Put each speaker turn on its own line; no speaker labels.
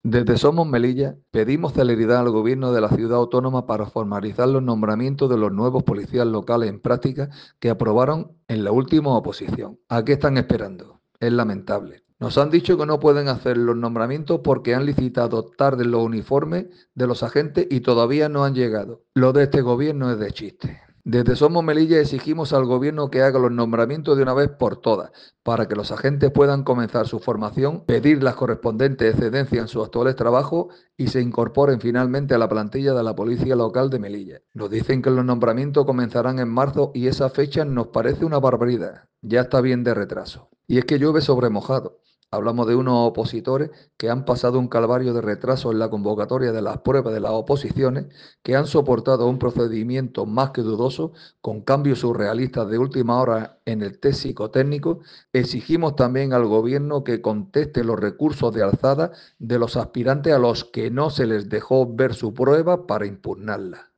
Desde Somos Melilla pedimos celeridad al Gobierno de la Ciudad Autónoma para formalizar los nombramientos de los nuevos policías locales en práctica que aprobaron en la última oposición. ¿A qué están esperando? Es lamentable. Nos han dicho que no pueden hacer los nombramientos porque han licitado tarde los uniformes de los agentes y todavía no han llegado. Lo de este gobierno es de chiste. Desde Somos Melilla exigimos al gobierno que haga los nombramientos de una vez por todas, para que los agentes puedan comenzar su formación, pedir las correspondientes excedencias en sus actuales trabajos y se incorporen finalmente a la plantilla de la Policía Local de Melilla. Nos dicen que los nombramientos comenzarán en marzo y esa fecha nos parece una barbaridad. Ya está bien de retraso. Y es que llueve sobre mojado. Hablamos de unos opositores que han pasado un calvario de retraso en la convocatoria de las pruebas de las oposiciones, que han soportado un procedimiento más que dudoso, con cambios surrealistas de última hora en el test psicotécnico. Exigimos también al Gobierno que conteste los recursos de alzada de los aspirantes a los que no se les dejó ver su prueba para impugnarla.